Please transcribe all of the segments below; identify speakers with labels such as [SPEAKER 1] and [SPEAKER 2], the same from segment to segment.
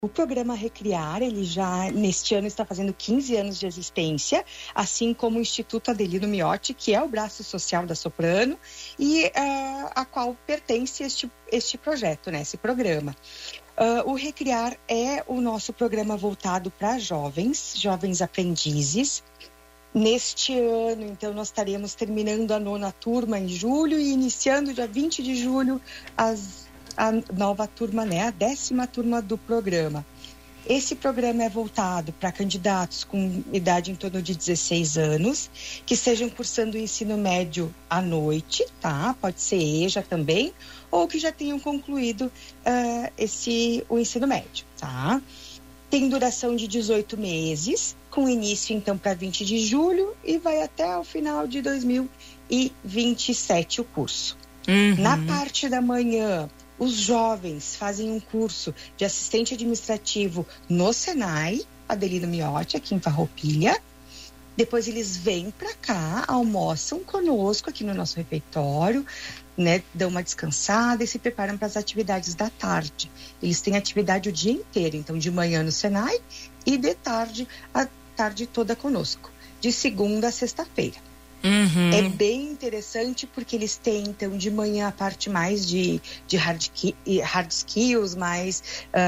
[SPEAKER 1] O programa Recriar, ele já, neste ano, está fazendo 15 anos de existência, assim como o Instituto Adelino Miotti, que é o braço social da Soprano, e a qual pertence este projeto, né, esse programa. O Recriar é o nosso programa voltado para jovens aprendizes. Neste ano, então, nós estaremos terminando a 9ª turma em julho e iniciando dia 20 de julho a nova turma, né, a 10ª turma do programa. Esse programa é voltado para candidatos com idade em torno de 16 anos, que estejam cursando o ensino médio à noite, tá? Pode ser EJA também, ou que já tenham concluído o ensino médio, tá? Tem duração de 18 meses, com início então para 20 de julho e vai até o final de 2027 o curso. Na parte da manhã, os jovens fazem um curso de assistente administrativo no Senai, Adelino Miotti, aqui em Farroupilha. Depois eles vêm para cá, almoçam conosco aqui no nosso refeitório, né, dão uma descansada e se preparam para as atividades da tarde. Eles têm atividade o dia inteiro, então de manhã no Senai e de tarde, a tarde toda conosco, de segunda a sexta-feira. É bem interessante porque eles têm, então, de manhã a parte mais de hard skills, mais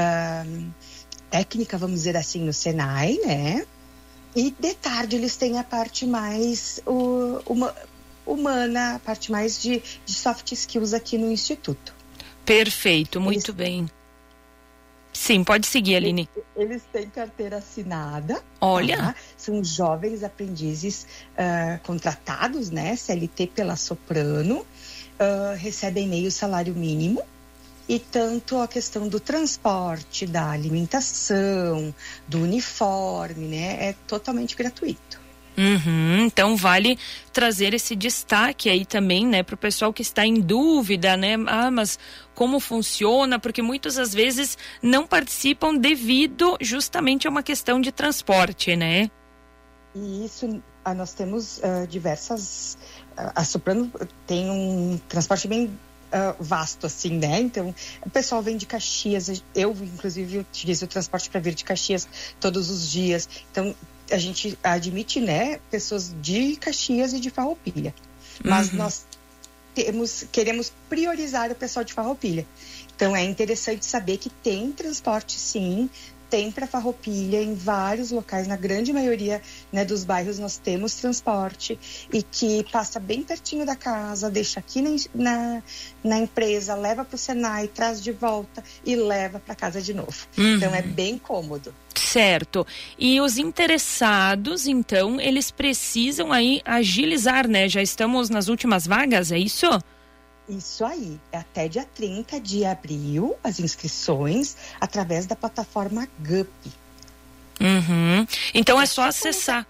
[SPEAKER 1] técnica, vamos dizer assim, no Senai, né? E de tarde eles têm a parte mais humana, a parte mais de soft skills aqui no Instituto.
[SPEAKER 2] Perfeito, muito bem. Sim, pode seguir, Aline.
[SPEAKER 1] Eles têm carteira assinada.
[SPEAKER 2] Olha.
[SPEAKER 1] Tá? São jovens aprendizes contratados, né? CLT pela Soprano. Recebem meio salário mínimo. E tanto a questão do transporte, da alimentação, do uniforme, né? É totalmente gratuito.
[SPEAKER 2] Então vale trazer esse destaque aí também, né, para o pessoal que está em dúvida, né? Mas como funciona? Porque muitas das vezes não participam devido justamente a uma questão de transporte, né?
[SPEAKER 1] E isso, nós temos diversas... A Soprano tem um transporte bem vasto, assim, né? Então, o pessoal vem de Caxias, eu, inclusive, utilizo o transporte para vir de Caxias todos os dias. Então, a gente admite, né, pessoas de Caxias e de Farroupilha. Mas nós queremos priorizar o pessoal de Farroupilha. Então, é interessante saber que tem transporte, sim, tem para Farroupilha, em vários locais, na grande maioria, né, dos bairros nós temos transporte e que passa bem pertinho da casa, deixa aqui na empresa, leva para o Senai, traz de volta e leva para casa de novo. Então é bem cômodo.
[SPEAKER 2] Certo. E os interessados, então, eles precisam aí agilizar, né? Já estamos nas últimas vagas, é isso?
[SPEAKER 1] Isso aí, é até dia 30 de abril, as inscrições, através da plataforma GUP.
[SPEAKER 2] Então é só acessar.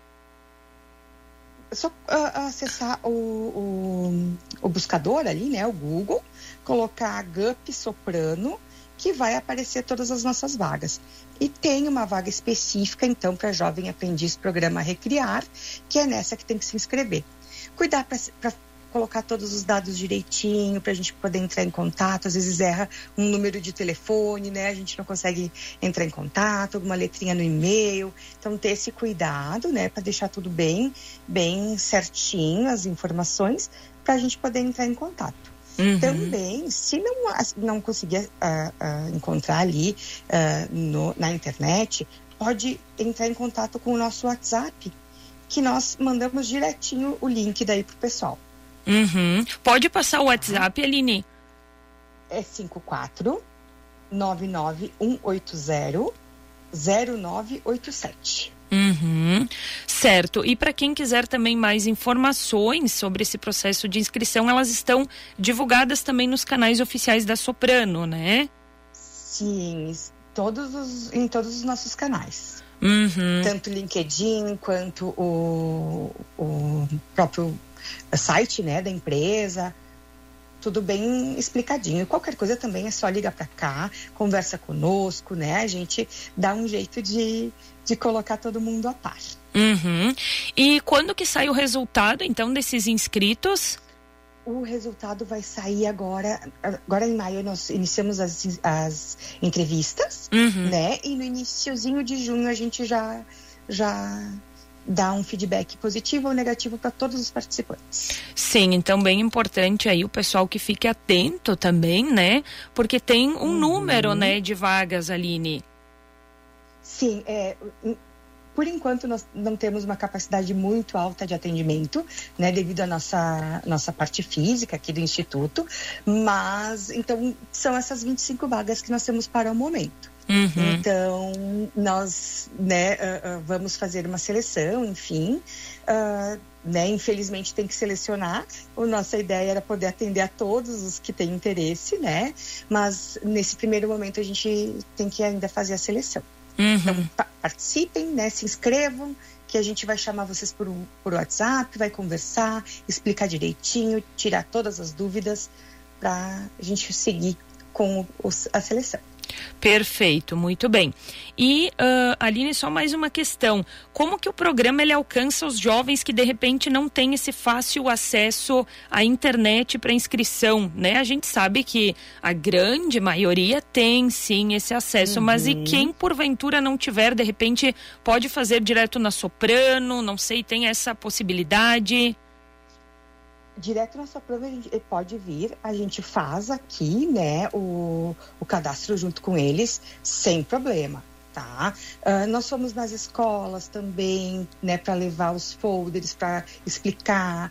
[SPEAKER 1] É só acessar o buscador ali, né, o Google, colocar GUP Soprano, que vai aparecer todas as nossas vagas. E tem uma vaga específica, então, para jovem aprendiz programa Recriar, que é nessa que tem que se inscrever. Cuidar para colocar todos os dados direitinho para a gente poder entrar em contato. Às vezes erra um número de telefone, né? A gente não consegue entrar em contato, alguma letrinha no e-mail. Então, ter esse cuidado, né? Para deixar tudo bem certinho, as informações, para a gente poder entrar em contato. Também, se não conseguir encontrar ali na internet, pode entrar em contato com o nosso WhatsApp, que nós mandamos direitinho o link daí pro pessoal.
[SPEAKER 2] Pode passar o WhatsApp, Aline?
[SPEAKER 1] É 54991800987.
[SPEAKER 2] Certo. E para quem quiser também mais informações sobre esse processo de inscrição, elas estão divulgadas também nos canais oficiais da Soprano, né?
[SPEAKER 1] Sim, em todos os nossos canais. Tanto o LinkedIn quanto o próprio site, né, da empresa, tudo bem explicadinho. Qualquer coisa também é só ligar para cá, conversa conosco, né? A gente dá um jeito de colocar todo mundo a par.
[SPEAKER 2] E quando que sai o resultado, então, desses inscritos?
[SPEAKER 1] O resultado vai sair agora em maio. Nós iniciamos as entrevistas, né? E no iniciozinho de junho a gente já dá um feedback positivo ou negativo para todos os participantes.
[SPEAKER 2] Sim, então bem importante aí o pessoal que fique atento também, né? Porque tem um número, né, de vagas, Aline.
[SPEAKER 1] Sim, por enquanto nós não temos uma capacidade muito alta de atendimento, né, devido à nossa parte física aqui do Instituto, mas então são essas 25 vagas que nós temos para o momento. Então nós, né, vamos fazer uma seleção, enfim, né, infelizmente tem que selecionar. A nossa ideia era poder atender a todos os que têm interesse, né, mas nesse primeiro momento a gente tem que ainda fazer a seleção. Então, participem, né? Se inscrevam, que a gente vai chamar vocês por WhatsApp, vai conversar, explicar direitinho, tirar todas as dúvidas para a gente seguir com a seleção.
[SPEAKER 2] Perfeito, muito bem. E, Aline, só mais uma questão. Como que o programa ele alcança os jovens que de repente não têm esse fácil acesso à internet para inscrição, né? A gente sabe que a grande maioria tem sim esse acesso, mas e quem porventura não tiver, de repente pode fazer direto na Soprano, não sei, tem essa possibilidade?
[SPEAKER 1] Direto na Soprano pode vir, a gente faz aqui, né, o cadastro junto com eles, sem problema, tá? Nós fomos nas escolas também, né, para levar os folders, para explicar,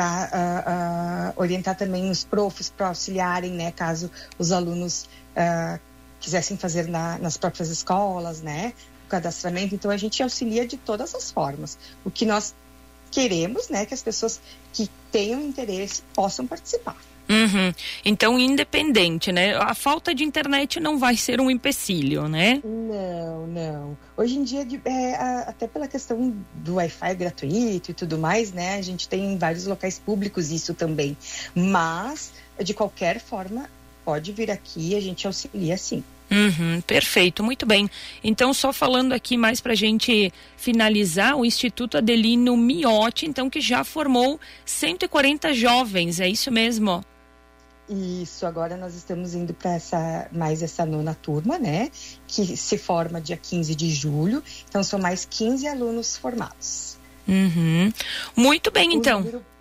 [SPEAKER 1] para orientar também os profs para auxiliarem, né, caso os alunos quisessem fazer nas próprias escolas, né, o cadastramento. Então a gente auxilia de todas as formas. O que nós queremos, né, que as pessoas que tenham interesse possam participar.
[SPEAKER 2] Então, independente, né? A falta de internet não vai ser um empecilho, né?
[SPEAKER 1] Não. Hoje em dia, até pela questão do Wi-Fi gratuito e tudo mais, né? A gente tem em vários locais públicos isso também. Mas, de qualquer forma, pode vir aqui, a gente auxilia sim.
[SPEAKER 2] Perfeito, muito bem. Então, só falando aqui mais para a gente finalizar, o Instituto Adelino Miotti, então, que já formou 140 jovens, é isso mesmo?
[SPEAKER 1] Isso, agora nós estamos indo para essa 9ª turma, né? Que se forma dia 15 de julho, então são mais 15 alunos formados.
[SPEAKER 2] Muito bem, então.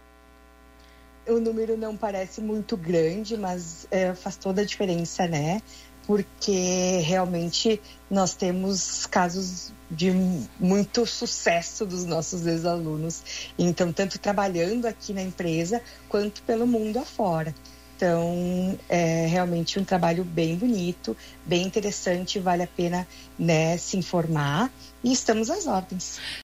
[SPEAKER 1] O número não parece muito grande, mas faz toda a diferença, né? Porque realmente nós temos casos de muito sucesso dos nossos ex-alunos. Então, tanto trabalhando aqui na empresa, quanto pelo mundo afora. Então, é realmente um trabalho bem bonito, bem interessante, vale a pena, né, se informar. E estamos às ordens.